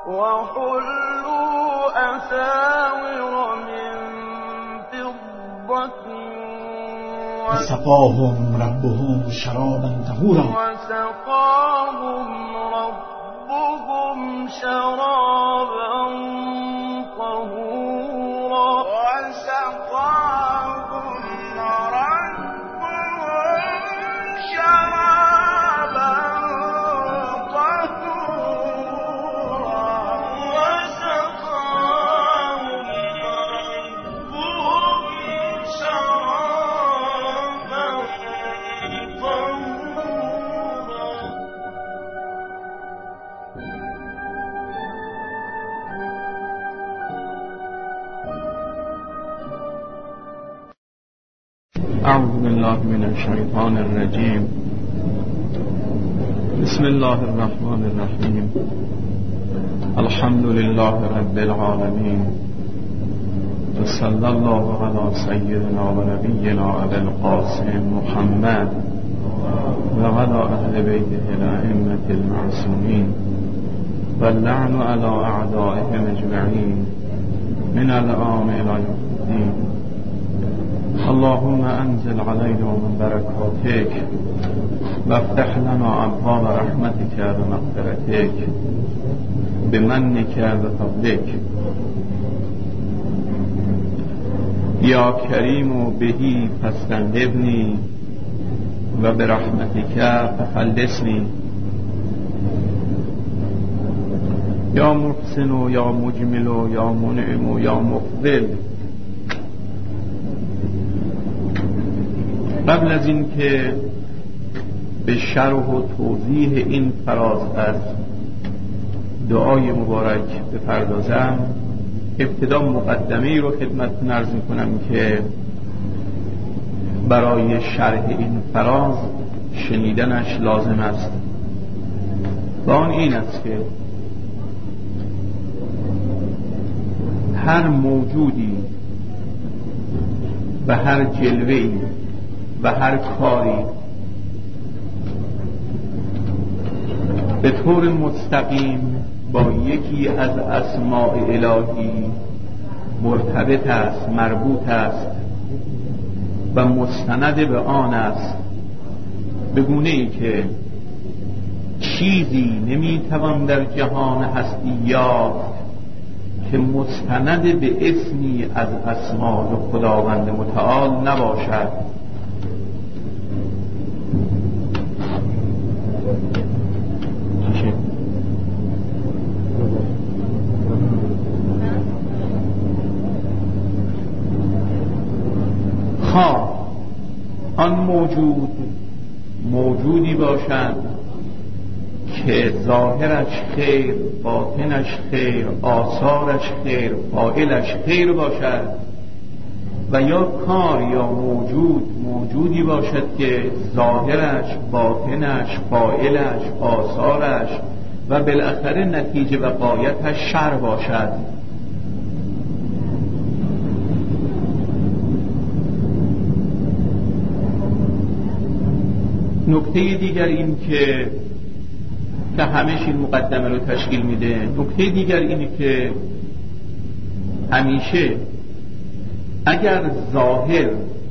وحلوا أساور من فضة وسقاهم ربهم شرابا طهورا وسقاهم ربهم شرابا طهورا وسقاهم ربهم شرابا طهورا وسقاهم ربهم شرابا طهورا. أعوذ بالله من الشيطان الرجيم. بسم الله الرحمن الرحيم. الحمد لله رب العالمين، وصلى الله على سيدنا ونبينا أبي القاسم محمد وعلى أهل بيته الأئمة المعصومين، واللعن على أعدائهم أجمعين من الآن إلى يوم الدين. اللهم أنزل علينا من بركاتك وافتح لنا أبواب رحمتك ومغفرتك بمنك وفضلك يا كريم به فاستنقذني وبرحمتك فخلصني يا محسن يا مجمل يا منعم يا مفضل. قبل از این که به شرح و توضیح این فراز از دعای مبارک بپردازم، ابتدا مقدمه‌ای رو خدمتتون عرض می‌کنم که برای شرح این فراز شنیدنش لازم است. و آن این است که هر موجودی و هر جلوه‌ای و هر کاری به طور مستقیم با یکی از اسماء الهی مرتبط است، مربوط است و مستند به آن است، به گونه‌ای که چیزی نمیتوان در جهان هستی یافت که مستند به اسمی از اسماء خداوند متعال نباشد. آن موجودی باشد که ظاهرش خیر، باطنش خیر، آثارش خیر، فاعلش خیر باشد، و یا کار یا موجودی باشد که ظاهرش، باطنش، فاعلش، آثارش و بالاخره نتیجه و غایتش شر باشد. نکته دیگر این که همش این مقدمه رو تشکیل میده، نکته دیگر اینه که همیشه اگر ظاهر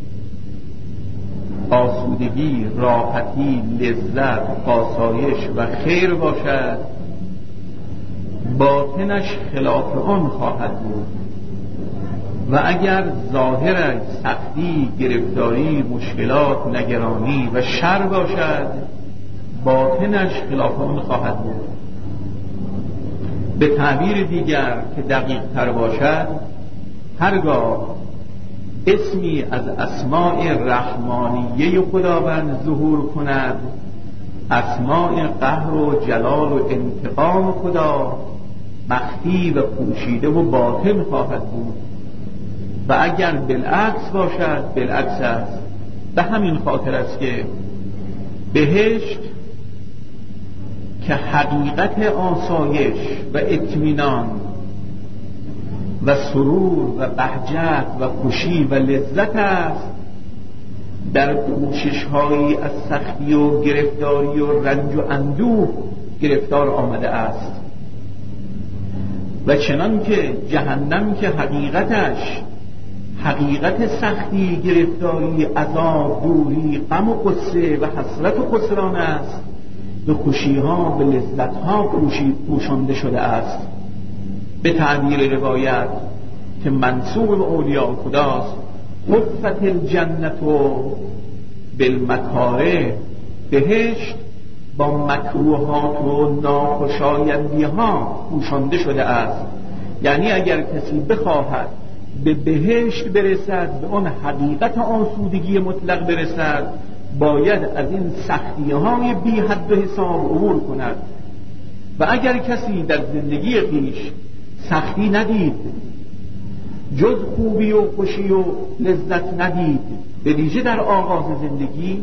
آسودگی، راحتی، لذت، آسایش و خیر باشد، باطنش خلاف آن خواهد بود. و اگر ظاهرش سختی، گرفتاری، مشکلات، نگرانی و شر باشد، باطنش خلاف آن خواهد بود. به تعبیر دیگر که دقیق تر باشد، هرگاه اسمی از اسماء رحمانیه خداوند ظهور کند، اسماء قهر و جلال و انتقام خدا مخفی و پوشیده و باطن خواهد بود. و اگر بالعکس باشد، بالعکس است. به همین خاطر است که بهشت که حقیقت آسایش و اطمینان و سرور و بهجت و خوشی و لذت است، در کوشش‌هایی از سختی و گرفتاری و رنج و اندوه گرفتار آمده است. و چنان که جهنم که حقیقت سختی، گرفتاری، عذاب، دوری، غم و غصه و حسرت و خسران است، به خوشی‌ها، به لذت‌ها پوشانده شده است. به تعبیر روایت که منسوب به اولیاء خداست، حفت الجنت بالمکاره، بهشت با مکروهات و ناخوشایندی‌ها پوشانده شده است. یعنی اگر کسی بخواهد به بهشت برسد، به اون حقیقت آسودگی مطلق برسد، باید از این سختی‌های بی حد و حساب عبور کند. و اگر کسی در زندگی خویش سختی ندید، جز خوبی و خوشی و لذت ندید، به ویژه در آغاز زندگی،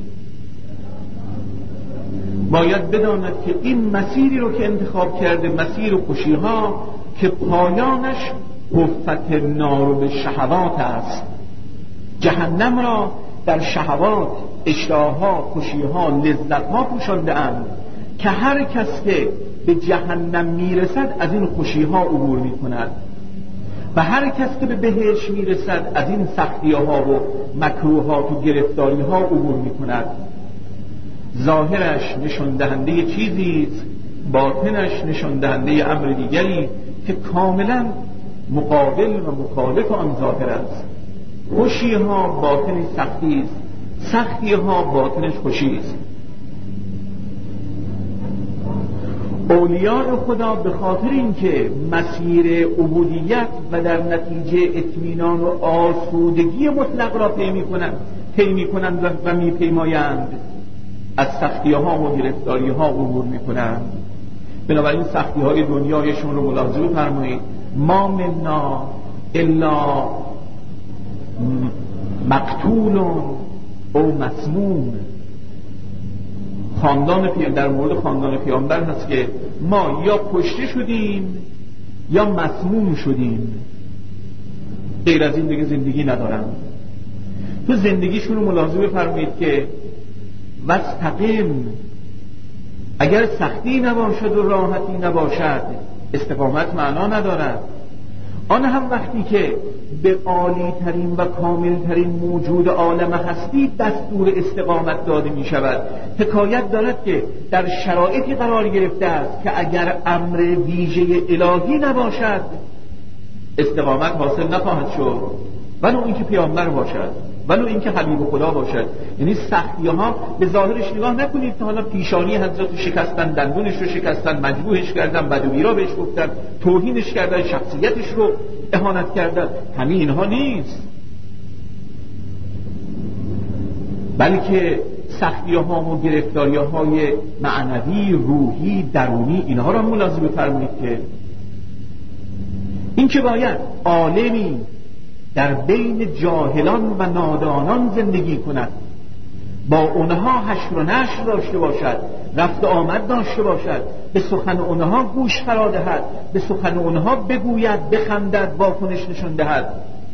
باید بداند که این مسیری رو که انتخاب کرده، مسیر خوشی‌ها که پایانش حفت نار به شهوات است. جهنم را در شهوات، اشتهاها، خوشی‌ها، لذت‌ها پوشانده اند که هر کس که به جهنم میرسد از این خوشی‌ها عبور می‌کند و هر کس که به بهشت میرسد از این سختی‌ها و مکروهات و گرفتاری‌ها عبور می‌کند. ظاهرش نشان دهنده چیزی است، باطنش نشان دهنده امر دیگری که کاملا مقابل و مخالف آن ظاهر است. خوشی‌ها باطنش سختی است، سختی‌ها باطنش خوشی است. اولیاء خدا به خاطر اینکه مسیر عبودیت و در نتیجه اطمینان و آسودگی مطلق را طی می‌کنند و می‌پیمایند، از سختی‌ها و گرفتاری‌ها عبور می‌کنند. بنابراین سختی‌های دنیایشون رو ملاحظه فرمایید. ما منا الا مقتول او مسموم. در مورد خاندان پیامبر هست که ما یا کشته شدیم یا مسموم شدیم، غیر از این دیگه زندگی ندارن. تو زندگیشون رو ملاحظه بفرمایید که واستقیم، اگر سختی نباشد و راحتی نباشد استقامت معنا ندارد. آن هم وقتی که به عالی ترین و کامل ترین موجود عالم هستی دستور استقامت داده می شود. حکایت دارد که در شرایطی قرار گرفته است که اگر امر ویژه الهی نباشد استقامت حاصل نخواهد شد، ولو اینکه پیامبر باشد، ولو اینکه حبیب خدا باشد. یعنی سختی‌ها به ظاهرش نگاه نکنید که حالا پیشانی حضرت شکستن، دندونش رو شکستن، مجروحش کردن، بدوی را بهش گفتن، توهینش کردن، شخصیتش رو اهانت کردن. همین اینها نیست، بلکه سختی‌ها و گرفتاری‌های معنوی، روحی، درونی، اینها را ملاحظه بفرمایید که این که باید عالمی در بین جاهلان و نادانان زندگی کند، با اونها حشر و نشر داشته باشد، رفت و آمد داشته باشد، به سخن اونها گوش فرا دهد، به سخن اونها بگوید، بخندد، واکنش نشان دهد.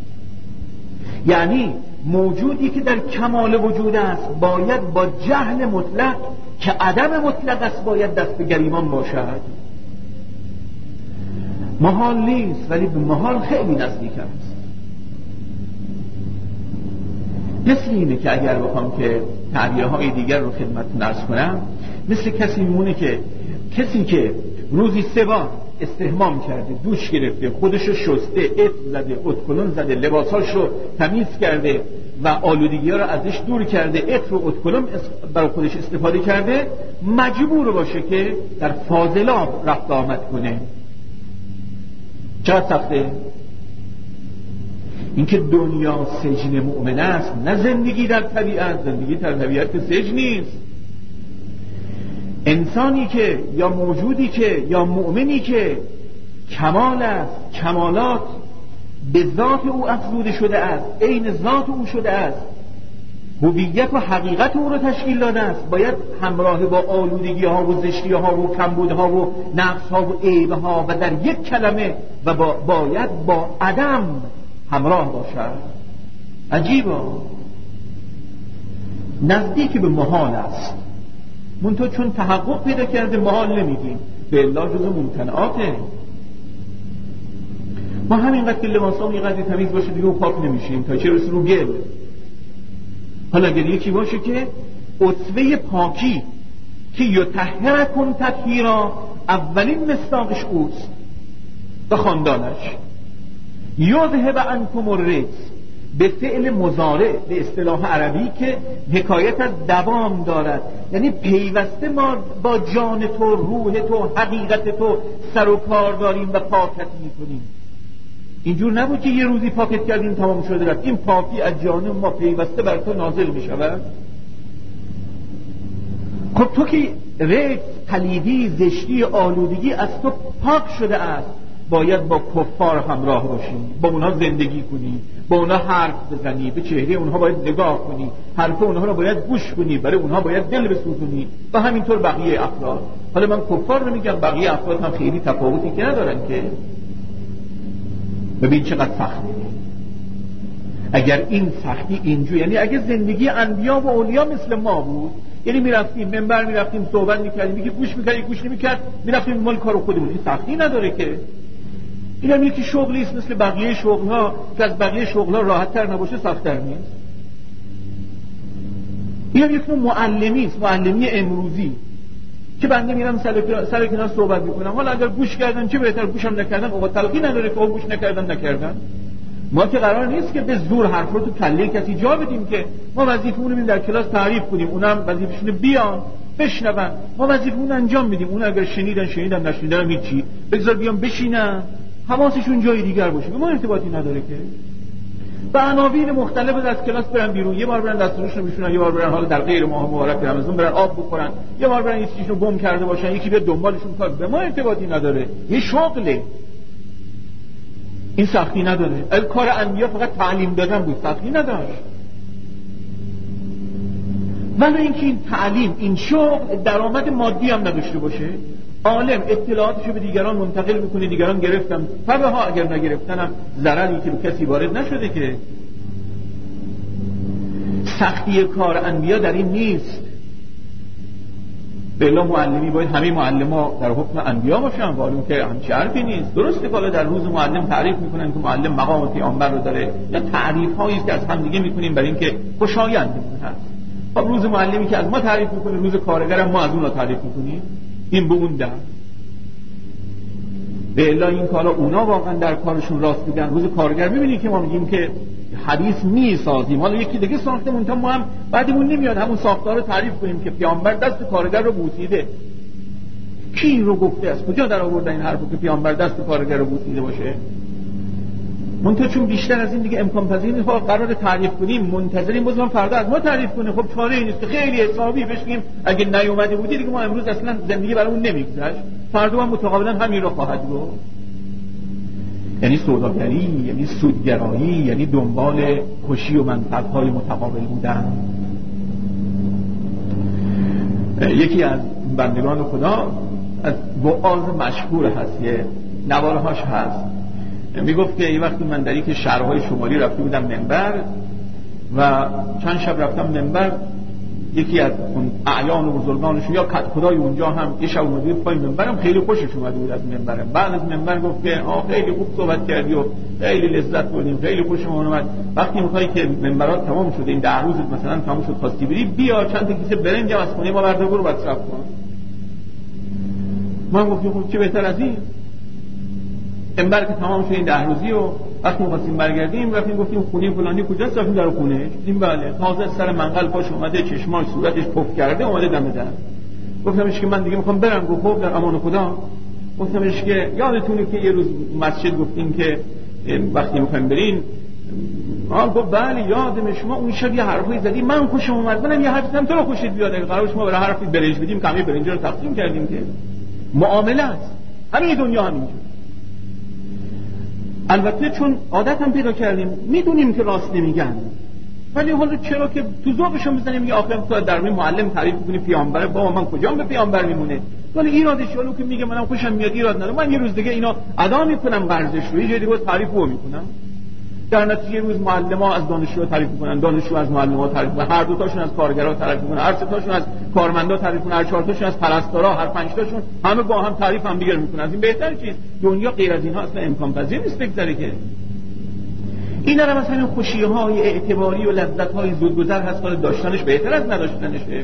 یعنی موجودی که در کمال وجود است باید با جهل مطلق که عدم مطلق است باید دست به گریبان باشد. محال نیست، ولی به محال خیلی نزدیک است. مثل اینه که اگر بخوام که تعبیرهای دیگر رو خدمتتون عرض کنم، مثل کسی که روزی 3 بار استحمام کرده، دوش گرفته، خودشو شسته، عطر زده، ادکلون زده، لباساش رو تمیز کرده و آلودگی ها رو ازش دور کرده، عطر و ادکلون برای خودش استفاده کرده، مجبور باشه که در فاضلاب رفت آمد کنه. چقدر سخته؟ اینکه دنیا سجن مؤمن است، نه زندگی در طبیعت. زندگی در طبیعت سجن نیست. انسانی که یا موجودی که یا مؤمنی که کمال است، کمالات به ذات او افزوده شده است، عین ذات او شده است، هویت و حقیقت او را تشکیل داده است، باید همراه با آلودگی ها و زشتی ها و کمبود ها و نقص ها و عیب ها و در یک کلمه و باید با عدم همراه باشد. عجیبه، نزدیک به محال است. منتها چون تحقق پیدا کرده محال نمیگیم، به الا جز ممتنعاته. ما همینقدر که لباسامون اینقدر تمیز باشه دیگه پاک نمیشیم تا چه برسه رو گل. حالا اگر یکی باشه که عطوه پاکی که یطهرکم تطهیرا، اولین مصداقش اوست و خاندانش. یذهب عنکم الرجس، به فعل مضارع به اصطلاح عربی که حکایت از دوام دارد، یعنی پیوسته ما با جان تو، روح تو، حقیقت تو سر و کار داریم و پاکت میکنیم. اینجور نبود که یه روزی پاکت کردیم تمام شده رفت. این پاکی از جان ما پیوسته بر تو نازل میشود. خب تو که رجس، پلیدی، زشتی، آلودگی از تو پاک شده است، باید با کفار همراه باشی، با اونها زندگی کنی، با اونها حرف بزنی، به چهره اونها باید نگاه کنی، حرف اونها رو باید گوش کنی، برای اونها باید دل بسوزونی و همینطور بقیه افراد. حالا من کفار رو میگم، بقیه افراد هم خیلی تفاوتی که ندارن که. ببین چقدر سخته. اگر این سختی اینجور، یعنی اگه زندگی انبیا و اولیا مثل ما بود، یعنی میرفتیم منبر، میرفتیم صحبت میکردیم، یکی گوش میکرد یکی گوش نمیکرد، میرفتیم مال کارو خودمون، این سختی نداره که. این هم یکی شغلی است مثل بقیه شغلها که از بقیه شغلها راحت تر نباشه سخت‌تر نیست. این هم یک نوع معلمی است، معلمی امروزی که بنده میرم سر کنار صحبت میکنم. حالا اگر گوش کردن چه بهتر، گوشم نکردن اوقات تلقی نداره که گوش نکردن. ما که قرار نیست که به زور حرف رو تو کله کسی جا بدیم، که ما وظیفه‌مون رو در کلاس تعریف کنیم، اونم وظیفه‌شونه بیان بشنون، ما وظیفه‌مون انجام میدیم. اون اگر شنیدن نشنیدن هیچی، بگذار بیان بشینن حواسشون جای دیگر باشه، به ما ارتباطی نداره که. و عناوین مختلف از کلاس برن بیرون، یه بار برن دستورشون رو بشونن، یه بار برن حالا در غیر ماه مبارک رمضان برن آب بخورن، یه بار برن یه چیزی رو گم کرده باشن، یکی به دنبالشون کار، به ما ارتباطی نداره. یه شغله، این سختی نداره. کار انبیا فقط تعلیم دادن بود، سختی نداشت. ولی اینکه این تعلیم، این شغل درآمد مادی هم نداشته باشه، عالم اطلاعاتشو به دیگران منتقل میکنه، دیگران گرفتن طبعا ها، اگر نگرفتن هم ضرری که به کسی وارد نشده که. سختی کار انبیا در این نیست. بلا معلمی باید همه معلم‌ها در حکم انبیا باشن، ولی که همچی حرفی نیست. درسته که در روز معلم تعریف میکنن که معلم مقام پیامبر رو داره، یا تعریف هایی است که از هم دیگه میکنیم برای اینکه خوشایند هست. خب روز معلمی که از ما تعریف میکنه، روز کارگر هم ما از اون رو تعریف میکنیم، این به اون در. به الا این کارا اونا واقعا در کارشون راست میگن. روز کارگر میبینی که ما میگیم که حدیث میسازیم، حالا یکی دیگه ساخته مونتا ما هم بعدمون نمیاد همون ساختار رو تعریف کنیم که پیامبر دست کارگر رو بوسیده. کی این رو گفته است؟ کجا در آوردن این حرفو که پیامبر دست کارگر رو بوسیده باشه؟ منتها چون بیشتر از این دیگه امکان پذیر نیست قرار تعریف کنیم، منتظریم بازم فردا از ما تعریف کنه. خب چاره نیست که خیلی حسابی بشیم اگه نیومده بودی دیگه ما امروز اصلا زندگی برامون نمیگذشت، فردا هم متقابلا همین رو خواهد گفت. یعنی سوداگری، یعنی سودگرایی، یعنی دنبال خوشی و منفعت‌های متقابل بودن. یکی از بندگان خدا از وعاظ مشهور هست، یه نوارهاش هست، میگفت که یه وقتی من در یک شهرهای شمالی رفته بودم منبر و چند شب رفتم منبر، یکی از اون اعیان و بزرگانشون یا خدای اونجا هم یه شب اومده پای منبرم، خیلی خوشش اومده بود از منبرم. بعد از منبر گفت که خیلی خوب صحبت کردی و خیلی لذت بردیم، خیلی خوشمون اومد. وقتی میخوای که منبرات تمام شده، این 10 روزت مثلا تمام شد، خواستی بری، بیا چند تا کیسه برنج از خونه ما برده برو مصرف کن. من گفتم خب چه بهتر از این؟ منبر که تمام شد این 10 روزی و وقتی می‌خواستیم برگردیم رفتیم گفتیم خونه فلانی کجاست، رفتیم در خونه‌اش، دیدیم بله تازه سر منقل پاش اومده، چشماش صورتش پف کرده اومده دم در. گفتمش که من دیگه می‌خوام برم. گفت خب در امان خدا. گفتمش که یادتونه که یه روز مسجد گفتیم که وقتی می‌خوایم برین، گفت بله یادم، شما اون شب یه حرفی زدی من خوشم اومد، منم یه حرفی زدم تو رو خوشت بیاد، قرار شما برای حرفی برنج بدیم کمی برنج رو تقسیم کردیم که معامله است. همین دنیا همینجوره. البته چون عادت هم پیدا کردیم میدونیم که راست نمیگن، ولی حالا چرا که تو ذوقشون بزنیم یه آخر تو در روی معلم تعریف کنی پیامبره، بابا من کجام به پیامبر میمونه، ولی ایرادش حالا که میگه منم خوشم میاد ایراد نداره، من یه روز دیگه اینا ادا میکنم ورزش رو، یه جای دیگه تعریفو میکنم. در نتیجه روز معلم‌ها از دانشجوها تعریف می‌کنن، دانشجو از معلم‌ها تعریف می‌کنن، هر دو تاشون از کارگرها تعریف می‌کنن، هر سه تاشون از کارمندا تعریف می‌کنن، هر چهار تاشون از پرستارا، هر پنج تاشون همه با هم تعریف هم دیگر می‌کنن. از این بهتر چیز دنیا غیر از اینها اصلا امکان پذیر نیست بگذره که. اینا هم مثلا خوشی‌های اعتباری و لذت‌های زودگذر هست، حالا داشتنش بهتر از نداشتنشه.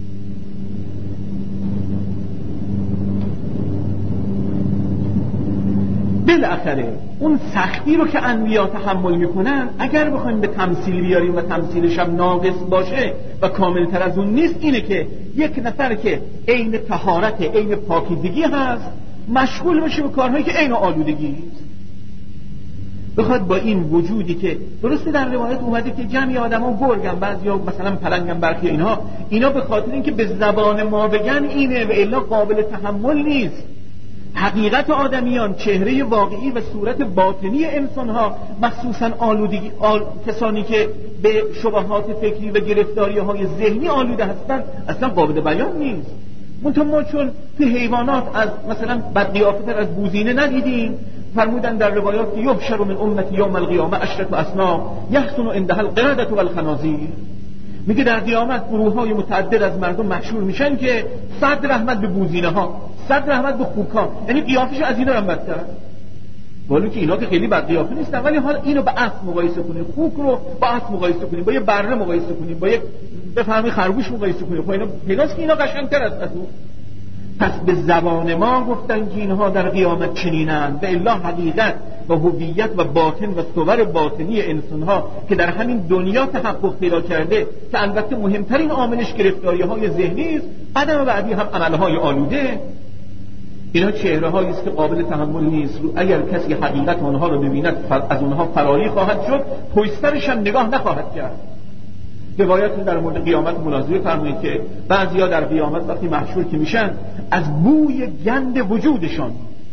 بالاخره اون سختی رو که انبیا تحمل میکنن اگر بخوایم به تمثیل بیاریم و تمثیلش هم ناقص باشه و کاملتر از اون نیست، اینه که یک نفر که عین طهارت عین پاکیزگی هست مشغول بشه به کارهایی که عین آلودگی است، بخواد با این وجودی که درسته در روایت اومده که جمعی آدما گرگن، بعضیا مثلا پلنگن، برخی اینا به خاطر اینکه به زبان ما بگن اینه و الا قابل تحمل نیست. حقیقت آدمیان، چهره واقعی و صورت باطنی انسانها، مخصوصا آلودگی کسانی که به شبهات فکری و گرفتاری‌های ذهنی آلوده هستند اصلا قابل بیان نیست. منتها ما چون تو حیوانات از مثلا بدقیافتر از بوزینه ندیدیم، فرمودن در روایات که یحشر من امتی یوم القیامه اشرف اصناف یحسن عندها القردة والخنازیر، میگه در قیامت گروه‌های متعدد از مردم محشور میشن که 100 رحمت به بوزینه ها، 100 رحمت به خوک ها، یعنی قیافش از اینا هم بدتر، ولی که اینا که خیلی بد قیافه نیستن، ولی حالا اینو با اسب مقایسه کنیم، خوک رو با اسب مقایسه کنیم، با یه بره مقایسه کنیم، با یک بفهمی خرگوش مقایسه کنیم، خب اینا پیداست که اینا قشنگتر است از اون. پس به زبان ما گفتن که اینها در قیامت چنینند و الا حقیقت و هویت و باطن و صور باطنی انسانها که در همین دنیا تحقق پیدا کرده که البته مهمترین عاملش گرفتاری‌های ذهنی است، قدم بعدی هم عمل‌های آلوده، اینا چهره‌هایی است که قابل تحمل نیست. اگر کسی حقیقت آنها رو ببیند از اونها فراری خواهد شد، پشت‌سرش هم نگاه نخواهد کرد. روایت در مورد قیامت ملاحظه فرمایید که بعضیا در قیامت وقتی محشور که میشن از بوی گند وجودشان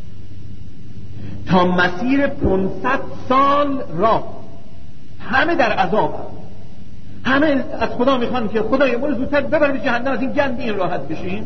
تا مسیر 500 سال راه همه در عذاب، همه از خدا میخوان که خدای ما رو زودتر ببر به جهنم، از این گند این راحت بشیم.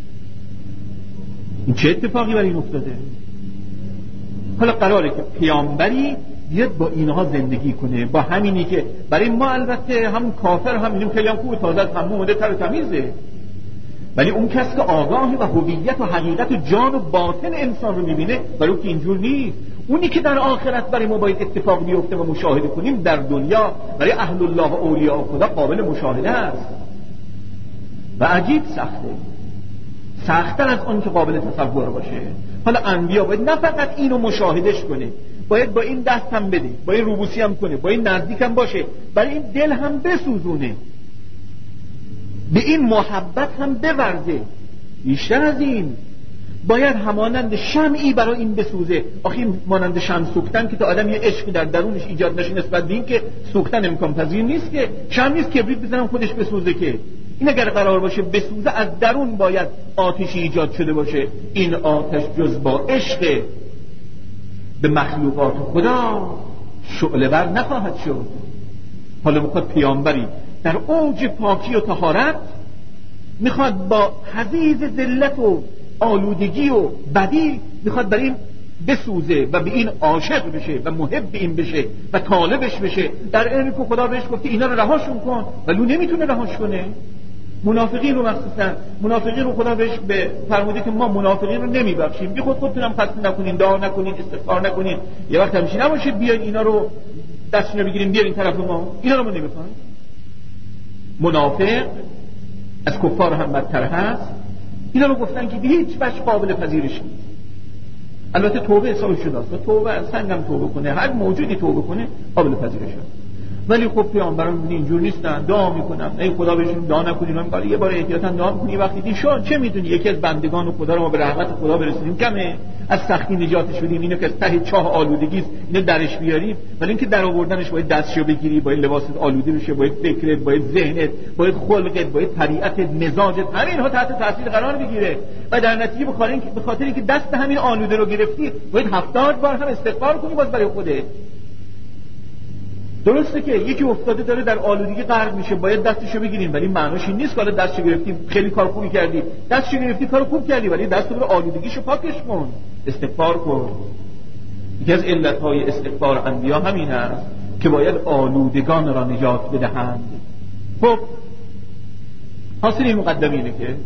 این چه اتفاقی برای این افتاده؟ حالا قراره که پیامبری بیاد با اینها زندگی کنه، با همینی که برای ما البته همون کافر هم میدونیم خیلی هم خوبه، تازه از همون اومده تر و تمیزه، ولی اون کس که آگاه و هویت و حقیقت جان و باطن انسان رو میبینه برای اون که اینجور نیست. اونی که در آخرت برای ما باید اتفاق بیفته و مشاهده کنیم در دنیا برای اهل الله و اولیاء خدا قابل مشاهده است و عجیب سخته، سخت‌تر از اون که قابل تصور باشه. حالا انبیا باید نه فقط اینو مشاهدش کنه، باید با این دست هم بده، با این روبوسی هم کنه، با این نزدیک هم باشه، برای این دل هم بسوزونه، به این محبت هم بورزه. بیشتر از این باید همانند شمعی برای این بسوزه. آخه مانند شمع سوختن که تا آدم یه عشقی در درونش ایجاد نشه نسبت به این که سوختن امکان پذیر نیست، که شمع نیست کبریت بزنم خودش بسوزه، که این اگر قرار باشه بسوزه از درون باید آتشی ایجاد شده باشه. این آتش جز با عشق به مخلوقات خدا شعله ور نخواهد شد. حالا میخواد پیامبری در اوج پاکی و طهارت میخواد با حضیض ذلت و آلودگی و بدی میخواد بر این بسوزه و به این عاشق بشه و محب این بشه و طالبش بشه، در عین که خدا بهش گفته اینا رو رهاشون کن ولی اون نمیتونه رهاش کنه. منافقین رو مخصوصا، منافقین رو خدا بهش فرموده که ما منافقین رو نمیبخشیم، بی خودتونم خسته نکنین، دعا نکنین، استغفار نکنین، یه وقت همیشه نباشید بیاین اینا رو دستشون رو بگیریم بیارین طرف ما، اینا رو ما نمیخوایم. منافق از کفار هم بدتر هست. اینا رو گفتن که به هیچ وجه قابل پذیرش نیست. البته توبه حساب شده است، توبه از سنگم توبه کنه، هر موجودی توبه کنه قابل پذیرش است. ولی خب پیامبران اینجور نیستن، دعا میکنن ای خدا بهشون دعا نکنین، من قال یه بار احتیاطاً دعا میکنی وقتی دی شو چه میدونی یکی از بندگان خدا رو ما به رحمت خدا برسونیم کمه، از سختی نجات شدیم، اینو که از ته چاه آلودگی است اینو درش بیاریم، ولی اینکه در آوردنش باید دستشو بگیری، باید لباست آلوده بشه، باید فکرت، باید ذهنت، باید خلقت، باید طبیعت، مزاجت، همه اینها تحت تاثیر قرار بگیره و در نتیجه به خاطر اینکه دست همین آلوده رو گرفتی باید 70 بار هم استغفار کنی باز برای خودت. درسته که یکی افتاده داره در آلودگی غرق میشه، باید دستشو بگیریم، ولی معناش این نیست که حالا دستشو گرفتی خیلی کار خوبی کردی، دستشو گرفتی کار خوب کردی، ولی دستو رو آلودگیشو پاکش کن، استغفار کن. یکی از علتهای استغفار انبیا همین است که باید آلودگان را نجات بدهند. خب حاصل این مقدمه اینه که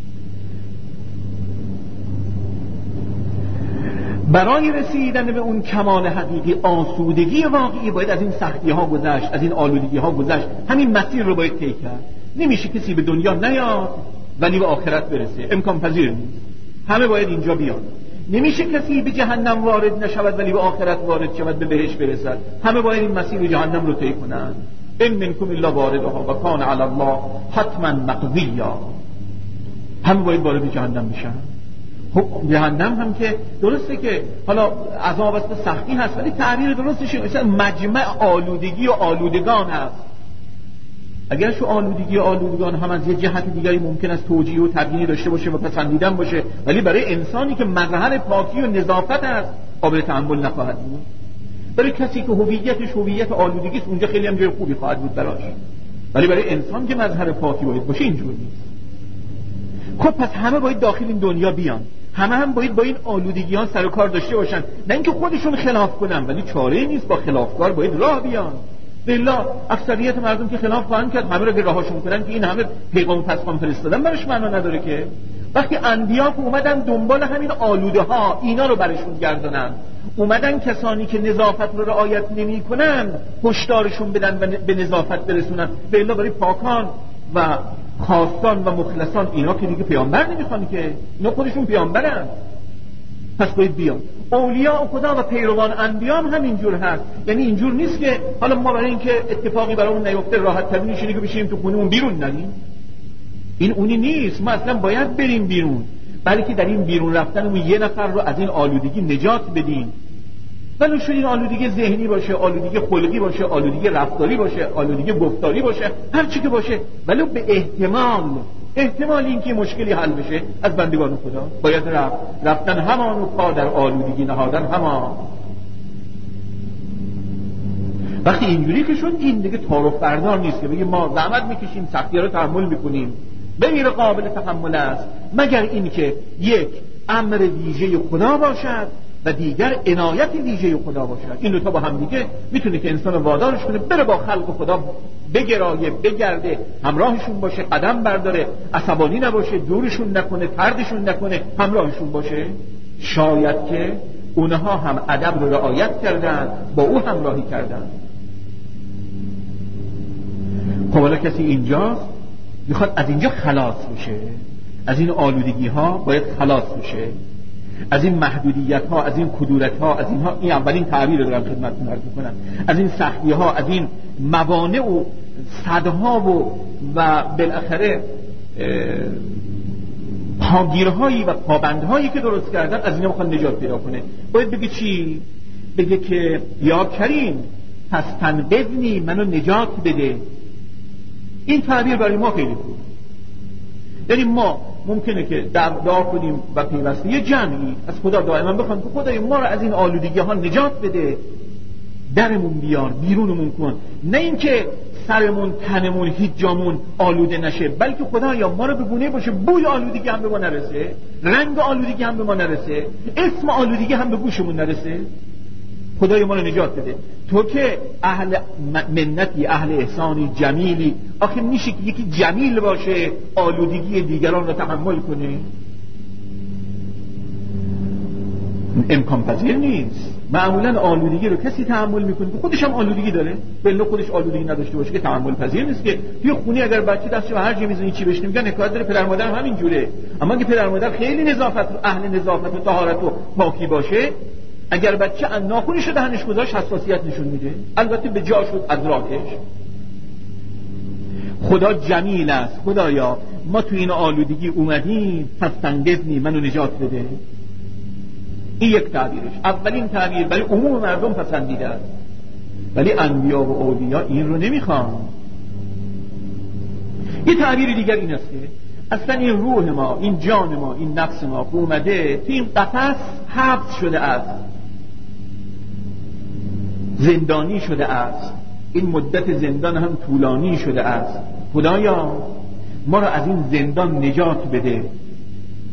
برای رسیدن به اون کمال حقیقی، آسودگی واقعی، باید از این سختی ها گذشت، از این آلودگی ها گذشت. همین مسیر رو باید طی کرد. نمیشه کسی به دنیا نیاد ولی به آخرت برسه، امکان پذیر نیست. همه باید اینجا بیان. نمیشه کسی به جهنم وارد نشود ولی به آخرت وارد شود، به بهشت برسد. همه باید این مسیر جهنم رو طی کنند. ان منکم الا واردها و کان علی الله حتما مقضیا. همه باید وارد جهنم بشن. خب جهنم هم که درسته که حالا عذاب است، سختی هست، ولی تعبیر درستش مثلا مجمع آلودگی و آلودگان هست. اگر شو آلودگی و آلودگان هم از یه جهت دیگری ممکن است توجیه و تبیینی داشته باشه و پسندیدن باشه، ولی برای انسانی که مظهر پاکی و نظافت است قابل تحمل نخواهد بود. برای کسی که هویتش هویت آلودگی است اونجا خیلی هم جای خوبی خواهد بود براش، ولی برای انسان که مظهر پاکی باشه اینجوری نیست. خب پس همه باید داخل این دنیا بیان، همه هم باید با این آلودگیان سر و کار داشته باشن، نه اینکه خودشون خلاف کنن، ولی چاره نیست، با خلافکار باید راه بیان. بالله اکثریت مردم که خلاف خواهند کرد، همه رو که راهشون کنن که این همه پیغام پسخان فرستادن براش معنا نداره. که وقتی انبیا که اومدن دنبال همین آلوده ها اینا رو برشون گردانن، اومدن کسانی که نظافت رو رعایت نمی‌کنن هشدارشون بدن و به نظافت برسونن. بالله برای پاکان و خاصان و مخلصان اینا که دیگه پیامبر نمیخوان، که اینا خودشون پیامبرن، پس باید بیان. اولیاء خدا و پیروان انبیا هم همینجور هست. یعنی اینجور نیست که حالا ما برای اینکه اتفاقی برامون نیفته راحت ترینش اینه که بشیم تو خونمون بیرون نریم. این اونی نیست، ما اصلا باید بریم بیرون، بلکه در این بیرون رفتنمون یه نفر رو از این آلودگی نجات بدیم. ولی شاید این آلودگی ذهنی باشه، آلودگی خلقی باشه، آلودگی رفتاری باشه، آلودگی گفتاری باشه، هر چی که باشه، ولی به احتمال اینکه مشکلی حل بشه از بندگان خدا باید رفتن همان و پا در آلودگی نهادن همان. وقتی اینجوری که شد این دیگه تعارف بردار نیست که بگیم ما زحمت میکشیم، سختی رو تحمل میکنیم، غیر قابل تحمل است مگر اینکه یک امر ویژه خدا باشد و دیگر عنایت ویژه خدا باشد. این دو تا با هم دیگه میتونه که انسان وادارش کنه بره با خلق خدا بگرایه، بگرده، همراهشون باشه، قدم برداره، عصبانی نباشه، دورشون نکنه، طردشون نکنه، همراهشون باشه. شاید که اونها هم ادب رو رعایت کردن، با او همراهی کردن. خب حالا کسی اینجاست میخواد از اینجا خلاص بشه، از این آلودگی ها باید خلاص بشه، از این محدودیت ها، از این کدورت ها، از اینها. این اولین تعبیر رو دارم خدمتتون عرض می‌کنم. از این سختی ها، از این موانع و صدها و بالاخره پاگیرهایی و پابندهایی که درست کردن، از اینا میخوان نجات پیدا کنه. باید بگه چی؟ بگه که یا کریم پس تنقذنی، منو نجات بده. این تعبیر برای ما خیلی خوبه. یعنی ما ممکنه که دعا کنیم و پیوسته یه جمعی از خدا دائما بخوام که خدای ما رو از این آلودگی ها نجات بده، درمون بیار، بیرونمون کن. نه اینکه سرمون، تنمون، هیچ جامون آلوده نشه، بلکه خدایا ما رو به گونه باشه بوی آلودگی هم به ما نرسه، رنگ آلودگی هم به ما نرسه، اسم آلودگی هم به گوشمون نرسه. خدای ما رو نجات بده. تو که اهل منتی، اهل احسانی، جمیلی، آخه میشه که یکی جمیل باشه آلودگی دیگران رو تحمل کنه؟ امکان پذیر نیست. معمولا آلودگی رو کسی تحمل میکنه که خودش هم آلودگی داره، بله خودش آلودگی نداشته باشه که تحمل پذیر نیست. که توی خونه اگر بچه دستش به هر جا میزنه چی بهش نمیگن حکایت داره، پدر مادر هم همینجوره. اما اگه پدر مادر خیلی نظافت، اهل نظافت و طهارت و پاکی باشه، اگر بچه ناخونش رو دهنش گذاشت حساسیت نشون میده، البته به جا شد ادراکش. خدا جمیل است. خدایا ما تو این آلودگی اومدیم، پس تنگذنی، منو نجات بده. این یک تعبیرش. اولین تعبیر برای عموم مردم پسندیده است، ولی انبیا و اولیا این رو نمیخوان. یه تعبیر دیگر این است که اصلا این روح ما، این جان ما، این نفس ما اومده تو این قفس حبس شده است، زندانی شده است. این مدت زندان هم طولانی شده است. خدایا ما را از این زندان نجات بده.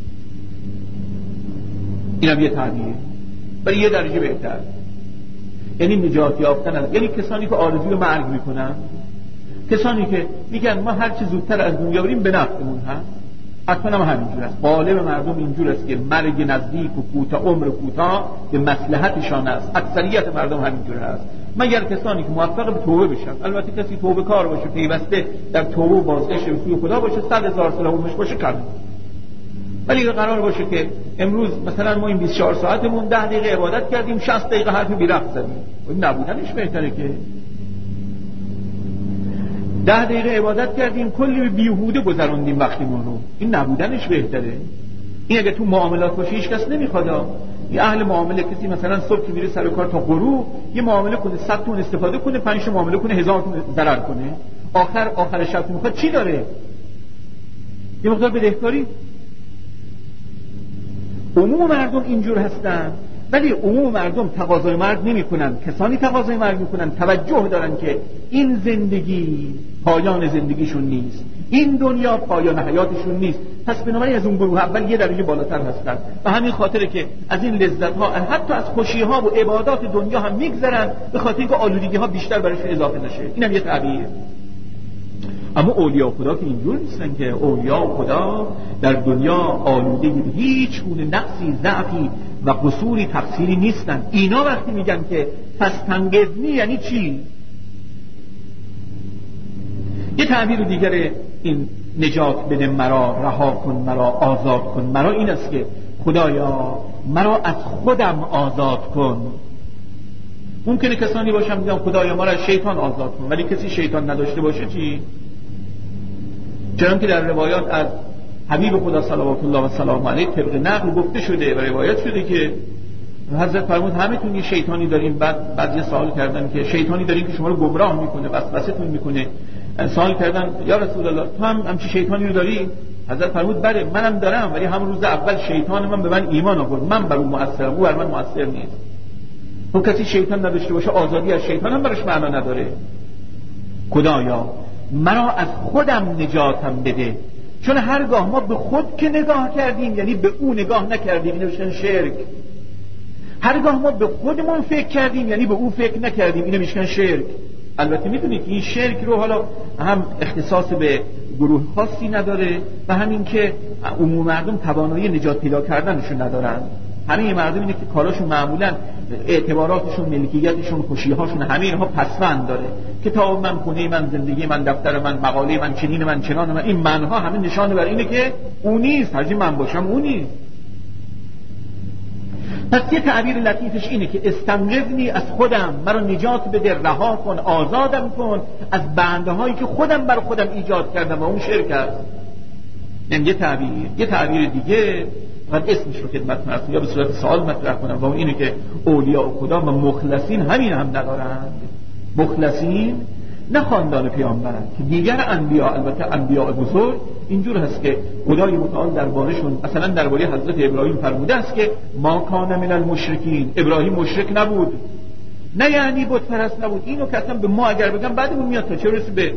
اینم یه تعبیر برای یه درجه بهتر. یعنی نجات یافتن از، یعنی کسانی که آرزوی مرگ میکنن، کسانی که میگن ما هر چه زودتر از دنیا بریم به نفعمون هست. حتما هم همینجور است. غالب مردم اینجور است که مرگ نزدیک و کوتاه، عمر کوتاه به مصلحتشان است. اکثریت مردم همینجور است، مگر کسانی که موفق به توبه بشن. البته کسی توبه کار باشه، پیوسته در توبه و بازگشت به سوی خدا باشه، 100,000 سال عمرش باشه کامل. ولی قرار باشه که امروز مثلا ما این 24 ساعتمون 10 دقیقه عبادت کردیم، 60 دقیقه حرف بی‌ربط زدیم. این نبودنش بهتره که 10 دقیقه عبادت کردیم کلی بیهوده گذروندیم وقتمون رو. این نبودنش بهتره. این اگه تو معاملات باشه هیچ کس نمیخواد. یه اهل معامله کسی مثلا صبح که میره سر کار تا غروب یه معامله کنه، 100 تومن استفاده کنه، 5 تا معامله کنه، 1000 تومن ضرر کنه، آخر شب میخواد چی داره؟ یه مقدار بدهکاری. عموم مردم اینجور هستن، ولی عموم مردم تقاضای مرگ نمیکنن. کسانی تقاضای مرگ میکنن توجه دارن که این زندگی پایان زندگیشون نیست، این دنیا پایان حیاتشون نیست. پس بنابراین از اون گروه اول یه درجه بالاتر هستن و همین خاطره که از این لذت ها، حتی از خوشی ها و عبادات دنیا هم میگذرن، به خاطر اینکه آلودگی ها بیشتر برایش اضافه نشه. اینم یه تعبیره. اما اولیاء خدا که اینجور نیستن، که اولیاء خدا در دنیا آلوده به هیچ گونه نقصی، ضعفی و قصوری، تقصیری نیستن. اینا وقتی میگن که فاستنقذنی یعنی چی؟ یه تعبیر دیگر این نجات بده مرا، رها کن مرا، آزاد کن مرا، این است که خدایا مرا از خودم آزاد کن. ممکنه کسانی باشن میگن خدایا مرا از شیطان آزاد کن، ولی کسی شیطان نداشته باشه چی؟ چنانکه در روایات از حبیب خدا صلوات الله و سلام علیه طبق نقل گفته شده و روایت شده که حضرت فرمود همتون یه شیطانی دارین. بعد یه سوال کردن که شیطانی دارین که شما رو گمراه میکنه، وسوسه‌تون میکنه. سوال کردن یا رسول الله تو هم همچین شیطانی رو داری؟ حضرت فرمود بله منم دارم، ولی همون روز اول شیطان من به من ایمان آورد، من بر اون مؤثرم، او بر من مؤثر نیست. تو کسی شیطان نداشته باشه آزادی از شیطان هم براش معنا نداره. خدایا مرا از خودم نجاتم بده. چون هرگاه ما به خود که نگاه کردیم یعنی به او نگاه نکردیم، اینو میشن شرک. هرگاه ما به خودمون فکر کردیم یعنی به او فکر نکردیم، اینو میشن شرک. البته میدونید که این شرک رو حالا هم اختصاص به گروه خاصی نداره و همین که عموم مردم توانایی نجات پیدا کردنشون ندارن. همه مردم اینه که کاراشون معمولا اعتباراتشون، ملکیتشون، خوشی‌هاشون، همه اینها پسوند داره. کتاب من، خونه من، زندگی من، دفتر من، مقاله من، چنین من، چنان من، این منها همه نشانه بر اینه که اون نیست. هرچی من باشم اون نیست. پس یه تعبیر لطیفش اینه که استنقذنی از خودم، مرا نجات بده، رها کن، آزادم کن از بنده‌هایی که خودم بر خودم ایجاد کردم و اون شرک است. یعنی یه تعبیر دیگه من اسمش رو خدمتتون عرض یا به صورت سوال مطرح کنم و اون اینه که اولیاء خدا و مخلصین همین هم ندارند. مخلصین نه خاندان پیامبر که دیگر انبیا، البته انبیاء بزرگ اینجور هست که خدای متعال دربارشون مثلا درباره حضرت ابراهیم فرموده است که ما کان من المشرکین، ابراهیم مشرک نبود، نه یعنی بت پرست نبود. اینو که اصلا به ما اگر بگم بعدمون میاد تا چه رسه به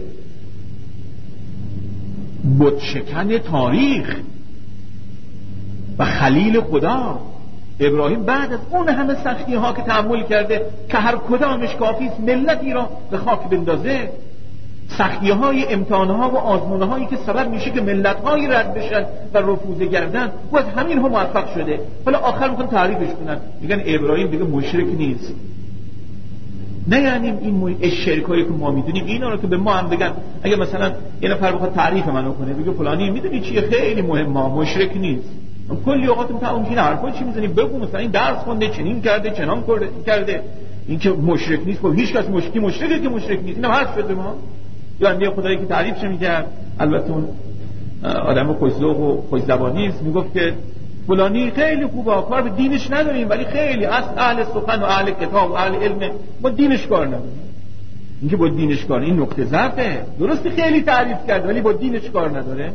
بت شکن تاریخ و خلیل خدا. ابراهیم بعد از اون همه سختی ها که تحمل کرده که هر کدامش کافی است ملتی را به خاک بندازه، سختی های امتحان ها و آزمون هایی که سبب میشه که ملت هایی رد بشن و رفوزه گردن و از همین ها موفق شده. حالا آخر میخوان تعریفش کنن، میگن ابراهیم دیگه مشرک نیست. نه یعنی این شرک هایی که ما میدونیم اینا رو که به ما هم بگن، اگه مثلا یه نفر بخواد تعریف منو کنه بگه فلانی میدونی چیه خیلی مهمه مشرک نیست، کلی اوقات تا اون چیز حرفا چی میزنی بگو مثلا این درس خونده، چنین کرده، چنان کرده، این که مشرک نیست. خب هیچ کس مشرکه که مشرک نیست. اینم حرف شده ما. یا اندیه خدایی که تعریفش میکرد، البته اون آدم خوش‌ذوق و خوش‌زبانی است، میگفت که فلانی خیلی خوبه، کار به دینش نداریم ولی خیلی اهل سخن و اهل کتاب و اهل علم، با دینش کار نداریم. اینکه با دینش کار، این نقطه ضعفه. درسته خیلی تعریف کرد ولی با دینش کار نداره.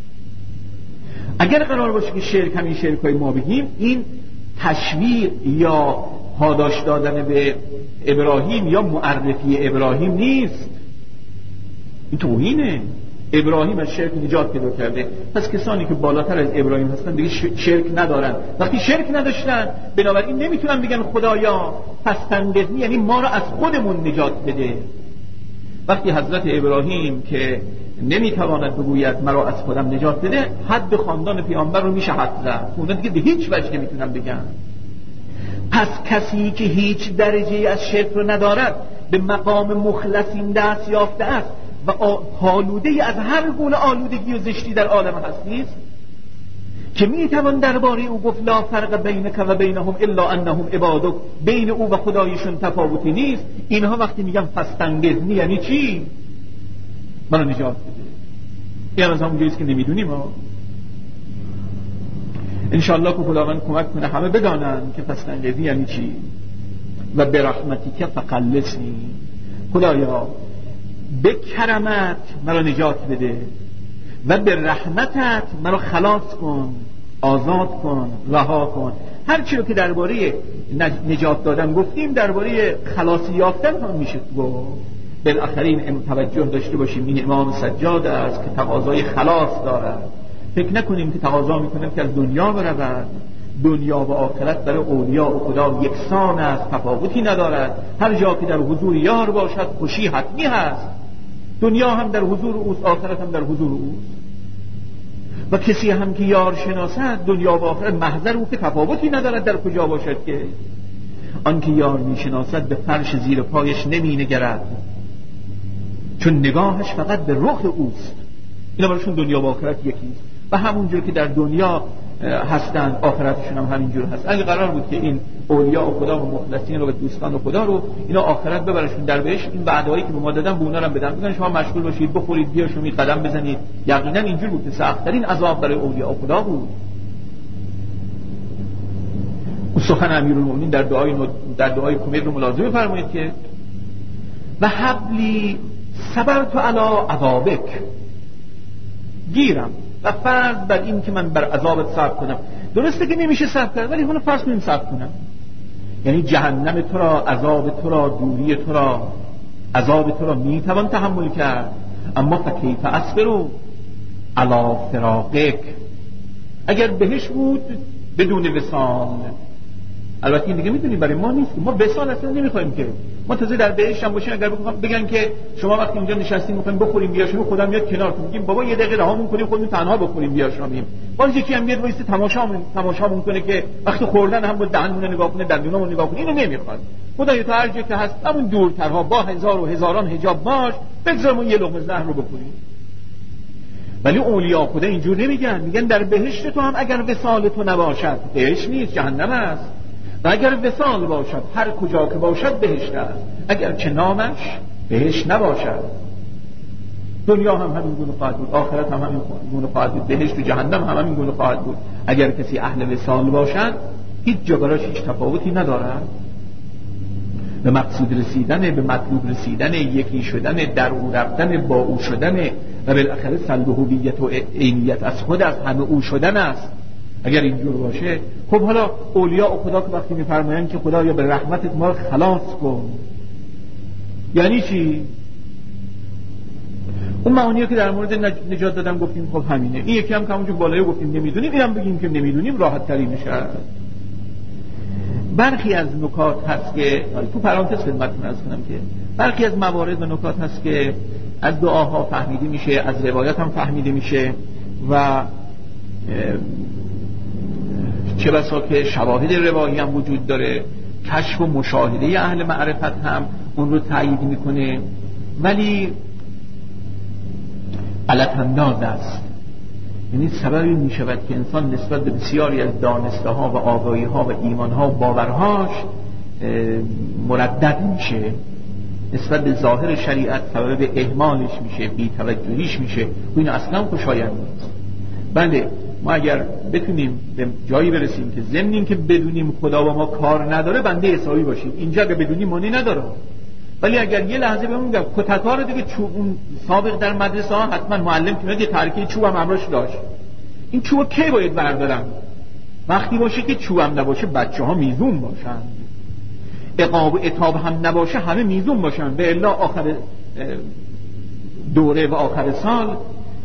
اگر قرار باشه که شرک همین شرکای ما بگیم، این تشویق یا پاداش دادن به ابراهیم یا معرفی ابراهیم نیست، این توهینه. ابراهیم از شرک نجات پیدا کرده، پس کسانی که بالاتر از ابراهیم هستن دیگه شرک ندارن. وقتی شرک نداشتن بنابراین نمیتونن بگن خدایا فاستنقذنی، یعنی ما را از خودمون نجات بده. وقتی حضرت ابراهیم که نمیتواند بگوید مرا از خودم نجات بده، حد خاندان پیامبر رو میشه حد زد، اونا دیگه به هیچ وجه نمیتونن بگن. پس کسی که هیچ درجه از شرک رو ندارد به مقام مخلصین دست یافته است و آلوده از هر گونه آلودگی و زشتی در عالم هست نیست، که میتوان درباره او گفت لا فرق بینک و بینهم الا انهم عبادک، بین او و خدایشون تفاوتی نیست. اینها وقتی میگن فاستنقذنی یعنی چی؟ منو نجات بده. این از همون جاییست که نمیدونیم. انشاءالله که خداوند کمک کنه همه بدانن که فاستنقذنی یعنی چی. و برحمتک فخلصنی، خدایا به کرمت مرا نجات بده و به رحمتت مرا خلاص کن، آزاد کن، رها کن. هر چی رو که درباره نجات دادن گفتیم درباره خلاصی یافتن هم میشه گفت. بالاخره این توجه داشته باشیم این امام سجاد است که تقاضای خلاص دارد. فکر نکنیم که تقاضا میکنه که از دنیا برود. دنیا و آخرت برای اولیاء و خدا یکسان است، تفاوتی ندارد. هر جا که در حضور یار باشد خوشی حتمی هست. دنیا هم در حضور اوست، آخرت هم در حضور اوست. و کسی هم که یار شناسد دنیا و آخرت محضر او که تفاوتی ندارد در کجا باشد. که آن که یار میشناسد به فرش زیر پایش نمی نگرد، چون نگاهش فقط به رخ اوست. اینا براشون دنیا و آخرت یکیست و همونجور که در دنیا هستند آخرتشون هم همینجور هست. اگه قرار بود که این اولیاء و خدا و مخلصین و دوستان و خدا رو اینا آخرت ببرشون در بهشت، این وعده‌هایی که به ما دادن به اونا هم بدن، بگن شما مشغول باشید بخورید بیا شما قدم بزنید. یقینا اینجور بود که سخت‌ترین عذاب برای اولیاء و خدا بود. سخن امیرالمومنین در دعای کمیل رو ملاحظه بفرمایید که و حبلی صبرت علی عذابک، گیرم و فرض بر این که من بر عذابت صبر کنم. درسته که نمیشه صبر کرد، ولی حالا فرض کنیم صبر کنم. یعنی جهنم تو را، عذاب تو را، دوری تو را، عذاب تو را میتوان تحمل کرد، اما فکیف اصبر علی فراقک. اگر بهش بود بدون وصال، البته این دیگه میدونی برای ما نیست، ما وصال اصلا نمیخوایم که ما تازه در بهشت هم باشیم. اگر بگن که شما وقتی اونجا نشستیم میخوایم بخوریم بیاشیم، خدا میاد کنارتون، میگیم بابا یه دقیقه رهامون کنیم خودمون تنها بخوریم بیاشیم. باز یکی هم میاد وایس تماشامون کنه که وقتی خوردن هم با دهنمون نگاه کنه، دندونامون نگاه کنه. اینو نمیخواد. خدایا تو هر جا که هست همون دورترها با هزار و هزاران حجاب باش، بگذارمون یه لقمه زهر رو بخوریم. ولی اولیاء خدا اینجور نمیگن، میگن در بهشت تو هم اگر وصال تو نباشد بهشت نیست، جهنم است. و اگر وصال باشد هر کجا که باشد بهشت است، اگر چه نامش بهشت نباشد. دنیا هم همین گونه خواهد بود، آخرت هم همین گونه خواهد بود، بهشت و جهنم هم همین گونه خواهد بود. اگر کسی اهل وصال باشد هیچ جا براش هیچ تفاوتی ندارد. به مقصود رسیدن، به مطلوب رسیدن، یکی شدن، در او رفتن، با او شدن و بالاخره سلب هویت و عینیت از خود از همه او شدن است. اگر اینجور باشه، خب حالا اولیاء و خدا که وقتی میفرمایند که خدایا به رحمتت ما رو خلاص کن، یعنی چی؟ اون معانی که در مورد نجات دادن گفتیم خب همینه. این یکی هم که همونجور بالایی گفتیم نمیدونیم، اینم بگیم که نمیدونیم راحت تری میشه. برخی از نکات هست که تو پرانتز خدمتتون عرض کنم که برخی از موارد و نکات هست که از دعاها فهمیده میشه، از روایات هم فهمیده میشه و چه بسا که شواهد روایی هم وجود داره، کشف و مشاهده اهل معرفت هم اون رو تایید میکنه، ولی غلط انداز است. یعنی سببی میشود که انسان نسبت به بسیاری از دانسته ها و آگاهی ها و ایمان ها و باورهاش مردد میشه، نسبت به ظاهر شریعت سبب اهمالش میشه، بی‌توجهیش میشه. این اصلا خوشایند نیست. بله ما اگر بتونیم به جایی برسیم که ضمن این که بدونیم خدا با ما کار نداره بنده حسابی باشیم، اینجا اگه بدونیم معنی نداره. ولی اگر یه لحظه بهمون میگم کتک‌ها دیگه چوب سابق در مدرسه ها حتما معلم که یه ترکیب چوب هم همراهش داشت. این چوب کی باید بردارم؟ وقتی باشه که چوب هم نباشه بچه‌ها میزون باشن، عقاب و عتاب هم نباشه همه میزون باشن، به الا آخر دوره و آخر سال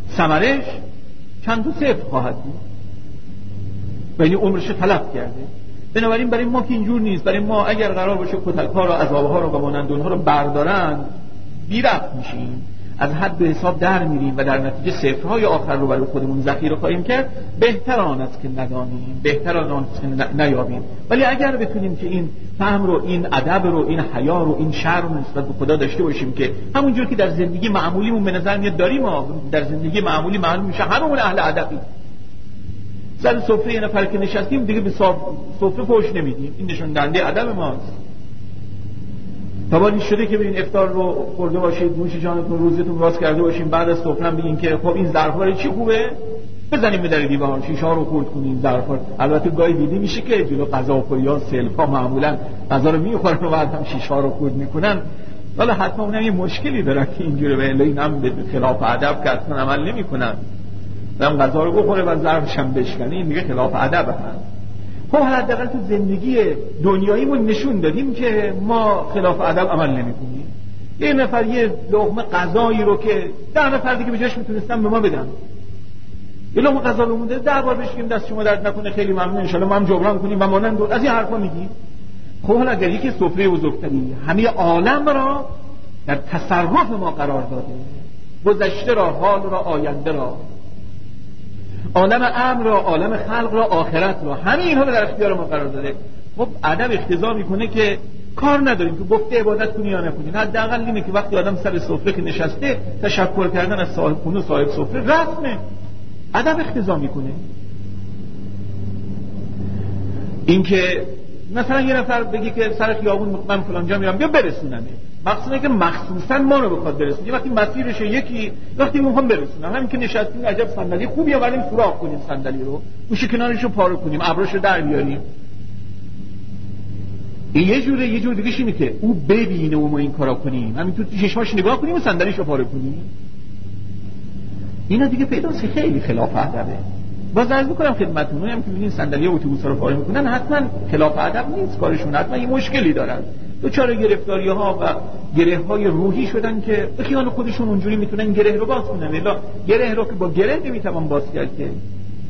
ثمرش چند تا صفر خواهد بود و یعنی عمرش تلف کرده. بنابراین برای ما که اینجور نیست، برای ما اگر قرار باشه کتک‌ها را، عذاب‌ها را و مانند اونها را بردارن بی ربط میشیم، از حد به حساب در میریم و در نتیجه صفرهای آخر رو برای خودمون ذخیره خواهیم کرد. بهتر آن است که ندانیم، بهتر آن است که نیابیم. ولی اگر بتونیم که این فهم رو، این ادب رو، این حیا رو، این شعر رو نسبت به خدا داشته باشیم که همونجور که در زندگی معمولیمون به نظر میاد داریم، در زندگی معمولی معلوم میشه هممون اهل ادبیم. سر سفره یه نفر که نشستیم دیگه به سفره فحش نمیدیم، این نشون دهنده ادب ماست. تا بالی شده که ببین افطار رو خورده باشید، نوش جانتون، روزتون راست کرده باشیم، بعد از سفره بگین که خب این ظرفا چی خوبه، بزنیم به در دیوار، شیشه ها رو خورد کنیم، ظرفا. البته گاهی دیدی میشه که جلو غذاخوری‌ها سلف‌ها معمولا غذا رو میخورن و بعد هم شیشه ها رو خورد میکنن. حالا حتما اونم یه مشکلی داره که اینجوری به اینم به خلاف ادب که اصلا عمل نمیکنن. هم غذا رو بخوره و ظرفش هم بشکنه، این دیگه خلاف ادب هست. خب حداقل تو زندگی دنیاییمون نشون دادیم که ما خلاف ادب عمل نمی‌کنیم. یه نفر یه لقمه غذایی رو که 10 نفر دیگه به جاش میتونستن به ما بدن، یه لقمه غذا رو مونده 10 بار بهش بگیم دست شما درد نکنه، خیلی ممنون، ان شاءالله ما هم جبران کنیم و مانند از این حرفا میگیم. خب حالا اگر یکی سفره بزرگتری همه عالم را در تصرف ما قرار داده، گذشته را، حال را، آینده را، عالم امر را، عالم خلق را، آخرت را، همه اینها رو در اختیار ما قرار داده، خب ادب اقتضا میکنه که کار نداریم که گفته عبادت کنی یا نکنی. حداقل اینه که وقتی آدم سر سفره که نشسته تشکر کردن از صاحب خونه و صاحب سفره رسمه، ادب اقتضا میکنه. اینکه مثلا یه نفر بگی که سر خیابون من فلان جا میرم بیا برسونمه، مقصوده که مخصوصا ما رو بخواد برسونه، وقتی مسیرش یکی، وقتی میخوام برسونم، همین که نشستیم عجب صندلی خوبی آوردیم سوراخ کنیم صندلی رو، گوشه کنارش رو پاره کنیم، ابروش رو در بیاریم. این یه جور دیگه اینه که او ببینه و ما این کارا کنیم، همینطور تو چشماش نگاه کنیم و صندلیش رو پاره کنیم. اینا دیگه پیداست که خیلی خلاف ادبه. باز عرض می‌کنم خدمتتون هم که ببینین صندلی اتوبوس‌ها رو پاره می‌کنن، حتما خلاف ادب نیست کارشون، حتما یه مشکلی دارن، دوچار گرفتاری‌ها و گره‌های روحی شدن که به خیال خودشون اونجوری میتونن گره رو باز کنن، الا گره رو که با گره نمیتوان باز کرد که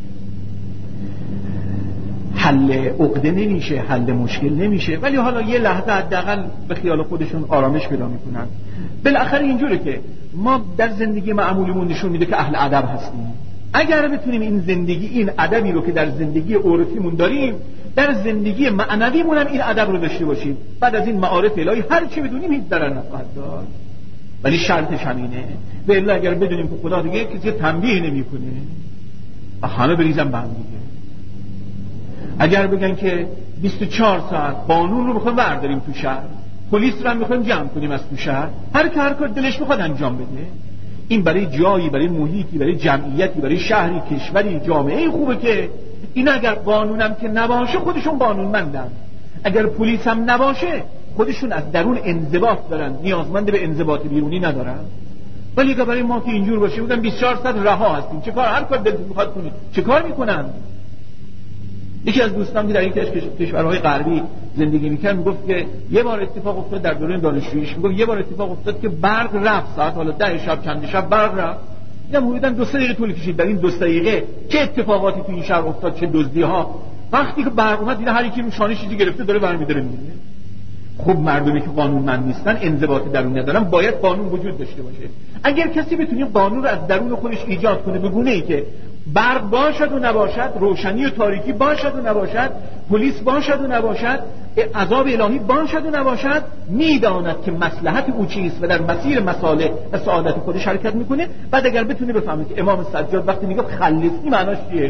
حل عقده نمیشه، حل مشکل نمیشه. ولی حالا یه لحظه حداقل به خیال خودشون آرامش پیدا میکنن. بالاخره اینجوره که ما در زندگی معمولیمون نشون میده که اهل ادب هستیم. اگر بتونیم این زندگی، این ادبی رو که در زندگی عرفیمون داریم، در زندگی معنویمون هم این ادب رو داشته باشیم، بعد از این معارف الهی هر چی بدونیم هیچ ضرر نخواهد داشت. ولی شرطش همینه، به الا اگر بدونیم که خدا دیگه کسی تنبیه نمیکنه همه بریزن به هم دیگه. اگر بگن که 24 ساعت قانون رو بخوایم برداریم تو شهر، پلیس رو هم میخوایم جمع کنیم از تو شهر، هر کار دلش بخواد انجام بده، این برای جایی، برای محیطی، برای جمعیتی، برای شهری، کشوری، جامعه خوبه که این اگر قانونم که نباشه خودشون قانونمندن، اگر پلیس هم نباشه خودشون از درون انضباط دارن، نیازمند به انضباط بیرونی ندارن. ولی اگر برای ما که اینجور باشه بودن 24 ساعت رها هستیم، چه کار هر کار دلتون میخواد کنید، چه کار میکنن؟ یکی از دوستان که در یکی از کشورهای غربی زندگی میکرد میگفت که یه بار اتفاق افتاد در دوره دانشجوییش، میگفت یه بار اتفاق افتاد که برق رفت، ساعت حالا 10 شب چند شب برق رفت، دیدم حدوداً 2 دقیقه طول کشید. در این 2 دقیقه چه اتفاقاتی تو این شهر افتاد، چه دزدی‌ها. وقتی که برق اومد دیدن هر یکی رو شانه چیزی گرفته داره برمی‌داره میره. خب مردمی که قانونمند نیستن، انضباط درون ندارن، باید قانون وجود داشته باشه. اگر کسی بتونه قانون رو از درون خودش ایجاد کنه به گونه‌ای که برق باشد و نباشد، روشنی و تاریکی باشد و نباشد، پلیس باشد و نباشد، عذاب الهی باشد و نباشد، میداند که مصلحت او چیست و در مسیر مصالح و سعادت خودش حرکت میکنه. بعد اگر بتونه بفهمه که امام سجاد وقتی میگه خلصی معناش چیه،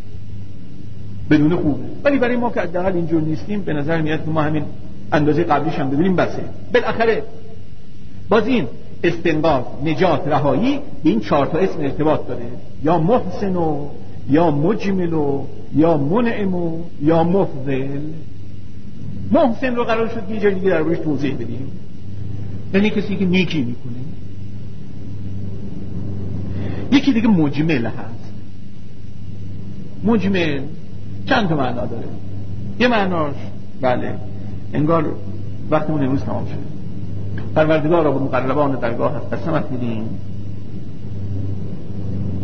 بدون خوبه. ولی برای ما که حداقل اینجور نیستیم، به نظر میاد که ما همین اندازه قبلیش هم ببینیم بسه. بالاخره باز این استنقاذ، نجات، رهایی به این 4 تا اسم ارتباط داره، یا محسن و یا مجمل و یا منعم و یا مفضل. محسن رو قرار شد یه جای دیگه در روش توضیح بدیم، یعنی کسی که نیکی میکنه. یکی دیگه مجمل هست. مجمل چند تا معنا داره. یه معناش بله انگار وقتمون امروز تمام شد، پروردگار را به مقربان درگاه قسمت میدیم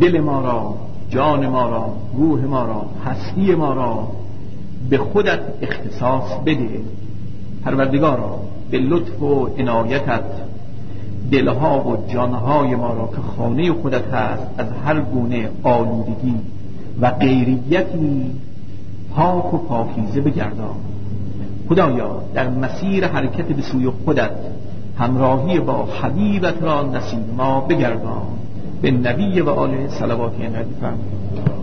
دل ما را، جان ما را، روح ما را، هستی ما را به خودت اختصاص بده. پروردگارا به لطف و عنایتت دلها و جانهای ما را که خانه خودت هست از هر گونه آلودگی و غیریتی پاک و پاکیزه بگردان. خدایا در مسیر حرکت به سوی خودت همراهی با حبیبت را نصیب ما بگردان. به نبی و آله صلوات انقدر فرمود.